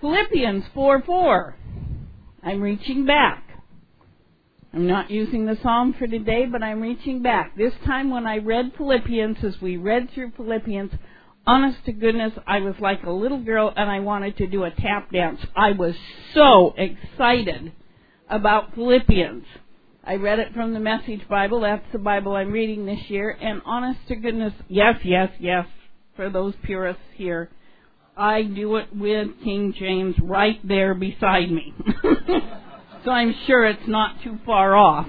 Philippians 4:4. I'm reaching back. I'm not using the psalm for today, but I'm reaching back. This time when I read Philippians, as we read through Philippians, honest to goodness, I was like a little girl and I wanted to do a tap dance. I was so excited about Philippians. I read it from the Message Bible. That's the Bible I'm reading this year. And honest to goodness, yes, for those purists here, I do it with King James right there beside me. So I'm sure it's not too far off.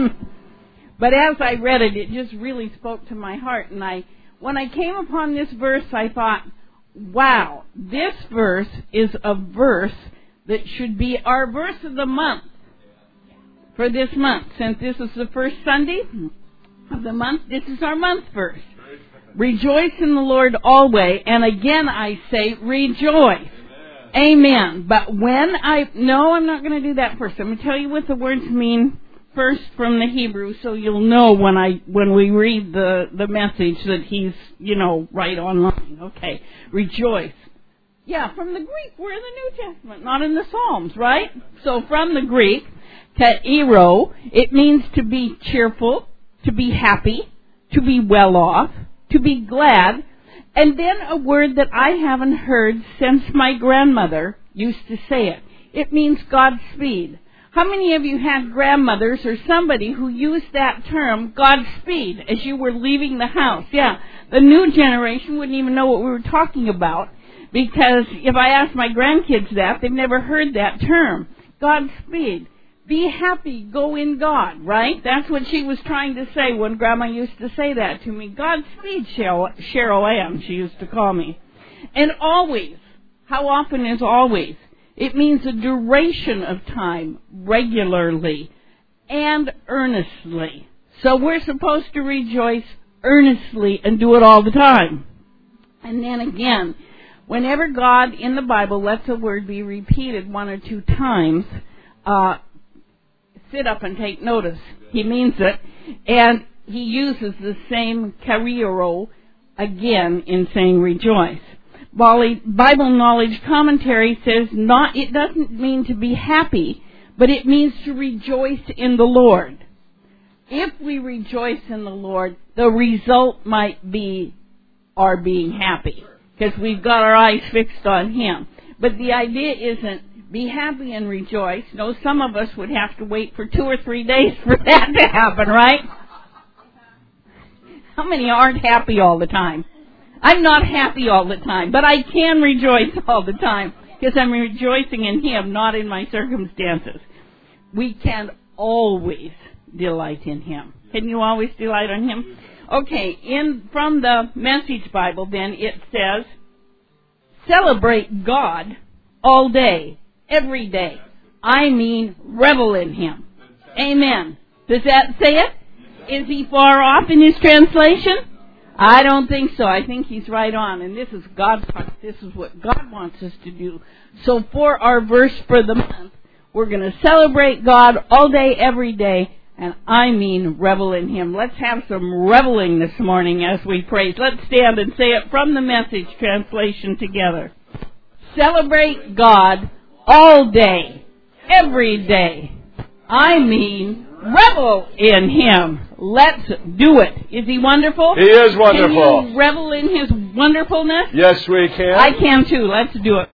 But as I read it, it just really spoke to my heart. And when I came upon this verse, I thought, wow, this verse is a verse that should be our verse of the month for this month. Since this is the first Sunday of the month, this is our month verse. Rejoice in the Lord always. And again I say, rejoice. Amen. But I'm not going to do that first. I'm going to tell you what the words mean first from the Hebrew, so you'll know when we read the message that he's, right online. Okay. Rejoice. Yeah, from the Greek. We're in the New Testament, not in the Psalms, right? So from the Greek, kairo, it means to be cheerful, to be happy, to be well off, to be glad. And then a word that I haven't heard since my grandmother used to say it. It means Godspeed. How many of you had grandmothers or somebody who used that term, Godspeed, as you were leaving the house? Yeah, the new generation wouldn't even know what we were talking about, because if I asked my grandkids that, they've never heard that term. Godspeed. Be happy, go in God, right? That's what she was trying to say when Grandma used to say that to me. Godspeed, Cheryl Ann, she used to call me. And always. How often is always? It means a duration of time, regularly, and earnestly. So we're supposed to rejoice earnestly and do it all the time. And then again, whenever God in the Bible lets a word be repeated one or two times, sit up and take notice. He means it. And he uses the same kairo again in saying rejoice. Bible Knowledge Commentary says it doesn't mean to be happy, but it means to rejoice in the Lord. If we rejoice in the Lord, the result might be our being happy, because we've got our eyes fixed on Him. But the idea isn't be happy and rejoice. No, some of us would have to wait for 2 or 3 days for that to happen, right? How many aren't happy all the time? I'm not happy all the time, but I can rejoice all the time, because I'm rejoicing in Him, not in my circumstances. We can always delight in Him. Can you always delight in Him? Okay, from the Message Bible then, it says, celebrate God all day. Every day. I mean, revel in Him. Amen. Does that say it? Is he far off in his translation? I don't think so. I think he's right on. And this is God's part. This is what God wants us to do. So for our verse for the month, we're going to celebrate God all day, every day. And I mean, revel in Him. Let's have some reveling this morning as we praise. Let's stand and say it from the Message translation together. Celebrate God all day, every day. I mean, revel in Him. Let's do it. Is He wonderful? He is wonderful. Can you revel in His wonderfulness? Yes, we can. I can too. Let's do it.